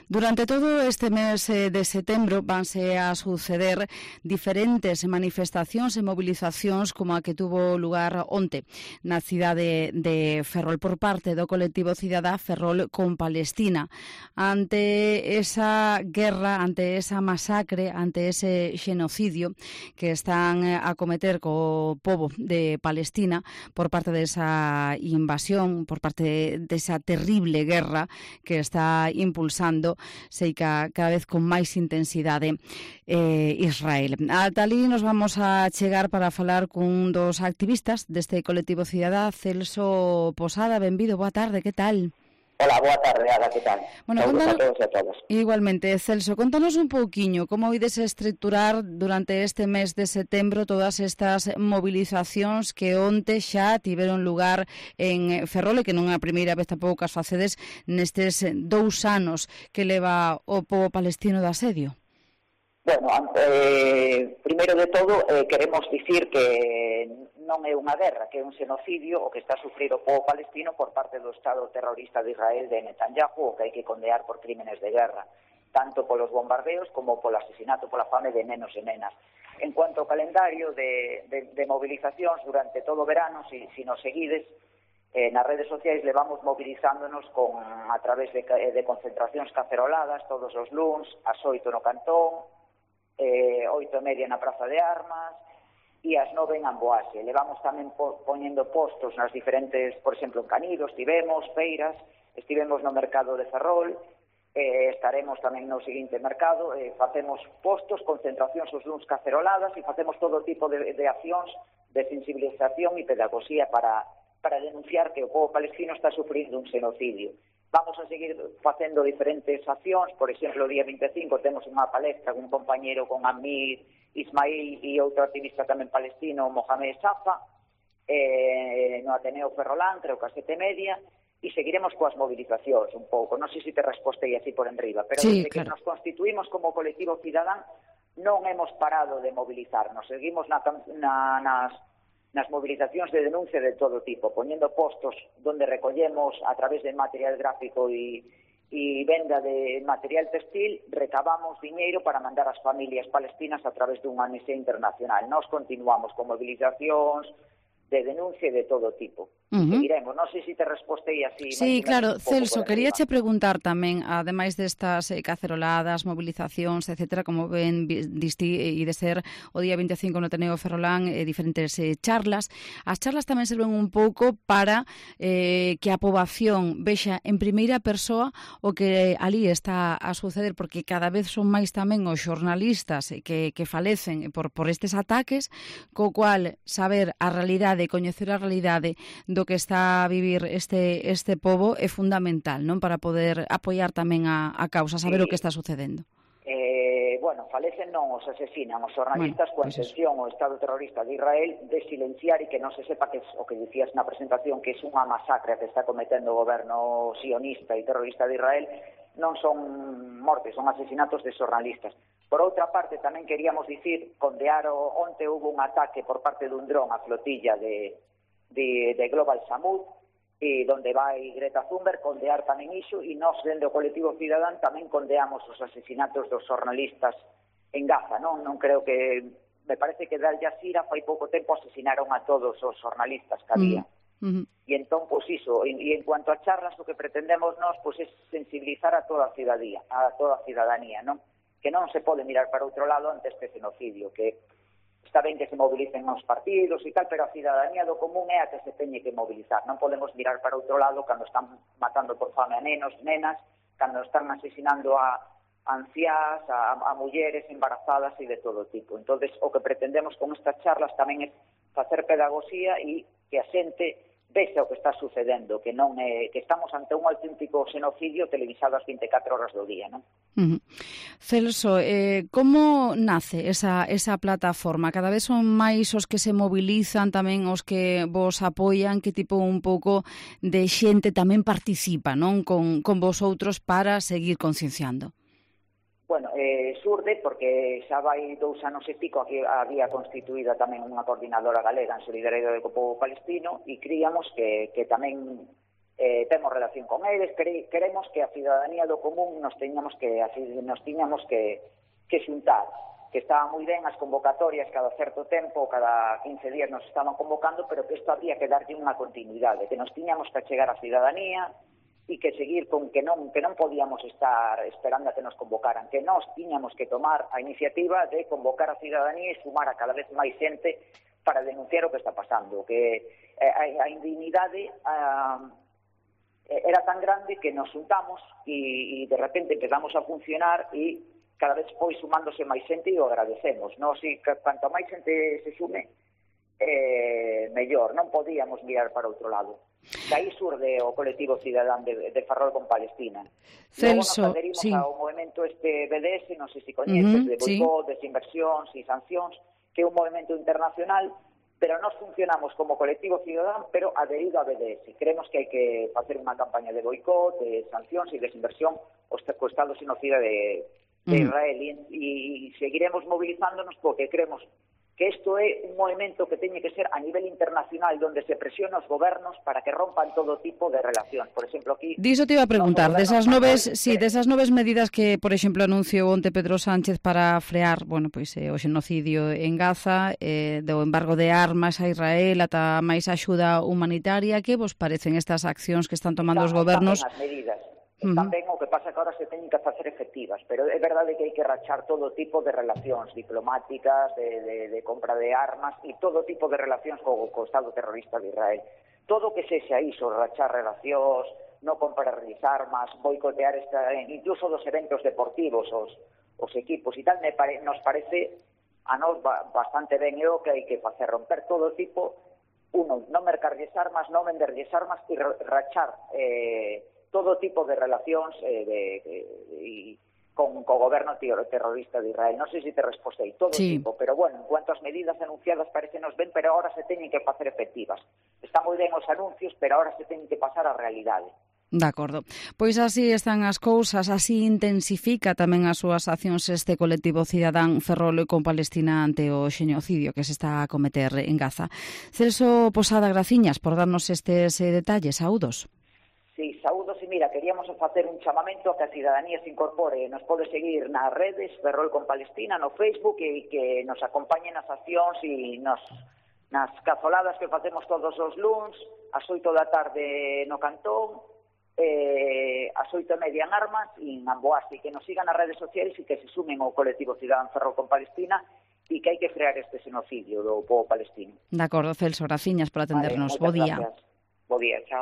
Durante todo este mes de setembro vanse a suceder diferentes manifestacións e movilizacións como a que tuvo lugar onte na cidade de Ferrol por parte do colectivo cidadá Ferrol con Palestina. Ante esa guerra, ante esa masacre, ante ese xenocidio que están a cometer co pobo de Palestina por parte desa invasión, por parte desa terrible guerra que está impulsando, sei que cada vez con máis intensidade Israel. Ata ali nos vamos a chegar para falar cun dos activistas deste colectivo cidadá, Celso Posada. Benvido, boa tarde, que tal? Hola, boa tarde, Ada, que tal? Bueno, Saúdos a todos e a todas. Igualmente, Celso, contanos un pouquiño como ides estruturar durante este mes de setembro todas estas movilizacións que onte xa tiveron lugar en Ferrol, e que non é a primeira vez tampouco as facedes nestes 2 anos que leva o pobo palestino de asedio. Bueno, primeiro de todo, queremos dicir que non é unha guerra, que é un xenocidio o que está a sufrir o pobo palestino por parte do Estado terrorista de Israel de Netanyahu, o que hai que condear por crímenes de guerra, tanto polos bombardeos como polo asesinato, pola fame de nenos e nenas. En cuanto ao calendario de movilizacións durante todo o verano, si nos seguides, nas redes sociais levamos movilizándonos a través de concentracións caceroladas todos os luns, ás 8 no Cantón, 8:30 na Praza de Armas, e ás 9 en Amboase. Levamos tamén poñendo postos nas diferentes, por exemplo, en Canido, estivemos, feiras, estivemos no mercado de Ferrol, estaremos tamén no seguinte mercado, facemos postos, concentracións os luns caceroladas e facemos todo tipo de accións de sensibilización e pedagogía para denunciar que o pobo palestino está sufrindo un xenocidio. Vamos a seguir facendo diferentes accións, por exemplo, o día 25 temos unha palestra con un compañeiro, con Amir Ismail e outro activista tamén palestino, Mohamed Safa, no Ateneo Ferrolán, creo que a 7:30, e seguiremos coas movilizacións un pouco. Non sei se te respostei así por enriba, pero sí, desde claro, que nos constituímos como colectivo cidadán non hemos parado de movilizarnos. Seguimos nas movilizacións de denuncia de todo tipo, poñendo postos donde recollemos a través de material gráfico e venda de material textil, recabamos diñeiro para mandar ás familias palestinas a través dunha ONG internacional. Nós continuamos con movilizacións de denuncia de todo tipo. Seguiremos. Non sei se te respostei así. Sí, claro, Celso, queríache preguntar tamén, ademais destas caceroladas, movilizacións, etcétera, como ben diste e de ser o día 25 no Ateneo Ferrolán, diferentes charlas. As charlas tamén serven un pouco para que a poboación vexa en primeira persoa o que ali está a suceder, porque cada vez son máis tamén os xornalistas que falecen por estes ataques, co cual saber a realidade, coñecer a realidade do que está a vivir este pobo é fundamental, non? Para poder apoiar tamén a causa, saber o que está sucedendo. Bueno, falecen non, os asesinan os xornalistas coa intención o Estado terrorista de Israel de silenciar e que non se sepa que é o que dicías na presentación, que é unha masacre que está cometendo o goberno sionista e terrorista de Israel. Non son mortes, son asesinatos de xornalistas. Por outra parte, tamén queríamos dicir, condear onte houve un ataque por parte dun dron á flotilla de Global Samud, e donde vai Greta Thunberg, condear tamén iso, e nós, dende o colectivo cidadán, tamén condeamos os asesinatos dos xornalistas en Gaza, non creo que, me parece que da Al Jazeera fai pouco tempo asesinaron a todos os xornalistas que había. E entón, pois iso, e en cuanto a charlas, o que pretendemos nós, pois é sensibilizar a toda a cidadanía, non? Que non se pode mirar para outro lado ante este xenocidio, que está ben que se movilicen os partidos e tal, pero a cidadanía do común é a que se teñe que movilizar. Non podemos mirar para outro lado cando están matando por fame a nenos, nenas, cando están asesinando a anciás, a mulleres embarazadas e de todo tipo. Entonces, o que pretendemos con estas charlas tamén é facer pedagogía e que a xente vexa o que está sucedendo, que non é, que estamos ante un auténtico xenocidio televisado as 24 horas do día, non? Celso, como nace esa plataforma? Cada vez son máis os que se movilizan, tamén os que vos apoian, que tipo un pouco de xente tamén participa, non, con vosotros para seguir concienciando? Bueno, surde porque xa vai 2 anos e pico que había constituída tamén unha coordinadora galega en solidariedade co pobo palestino e críamos que tamén temos relación con eles, queremos que a cidadanía do común nos tiñamos que xuntar, que estaban moi ben as convocatorias cada certo tempo, cada 15 días nos estaban convocando, pero que isto había que darlle unha continuidade, que nos tiñamos que achegar a cidadanía e que seguir con que non podíamos estar esperando a que nos convocaran, que nos tiñamos que tomar a iniciativa de convocar a cidadanía e sumar a cada vez máis xente para denunciar o que está pasando, que a indignidade era tan grande que nos juntamos e de repente empezamos a funcionar e cada vez foi sumándose máis xente e o agradecemos. Canto máis xente se sume, mellor. Non podíamos mirar para outro lado. De aí surde o colectivo cidadán de Ferrol con Palestina. Celso, logo nos aderimos ao movimento BDS, non sei se coñeces, de boicot, desinversións e sancións, que é un movimento internacional, pero nós funcionamos como colectivo cidadán, pero adherido a BDS. Creemos que hai que facer unha campaña de boicot, de sancións e desinversión co Estado xenocida de Israel, e seguiremos movilizándonos porque creemos que isto é un movimento que teñe que ser a nivel internacional, donde se presiona os gobernos para que rompan todo tipo de relacións. Por exemplo, aquí... Diso te iba a preguntar, desas noves medidas que, por exemplo, anunciou onte Pedro Sánchez para frear, o xenocidio en Gaza, do embargo de armas a Israel, ata máis axuda humanitaria, que vos parecen estas accións que están tomando os gobernos? As medidas. Tamén o que pasa que ahora se teñen que facer efectivas, pero é verdade que hai que rachar todo tipo de relacións diplomáticas, de compra de armas e todo tipo de relacións co Estado terrorista de Israel. Todo que sexa iso, rachar relacións, non comprar armas, boicotear incluso dos eventos deportivos, os equipos e tal, nos parece a nós bastante ben e o que hai que facer, romper todo tipo, non mercarlles armas, non venderlles armas e rachar todo tipo de relacións con o goberno terrorista de Israel. Non sei se te respostei todo tipo, pero en cuanto ás medidas anunciadas parecenos ben, pero ahora se teñen que facer efectivas. Está moi ben os anuncios, pero ahora se teñen que pasar á realidade. De acordo. Pois así están as cousas, así intensifica tamén as súas accións este colectivo cidadán Ferrol con Palestina ante o xenocidio que se está a cometer en Gaza. Celso Posada, graciñas por darnos estes detalles. Saúdos. Sí, saúdos, e mira, queríamos facer un chamamento a que a cidadanía se incorpore. Nos pode seguir nas redes Ferrol con Palestina, no Facebook, e que nos acompañen nas accións e nas cazoladas que facemos todos os luns, ás 8 da tarde no Cantón, ás 8:30 en Armas e en Amboás, e que nos sigan nas redes sociais e que se sumen ao colectivo cidadán Ferrol con Palestina e que hai que frear este xenocidio do povo palestino. De acordo, Celso, graciñas por atendernos. Bo día, chao.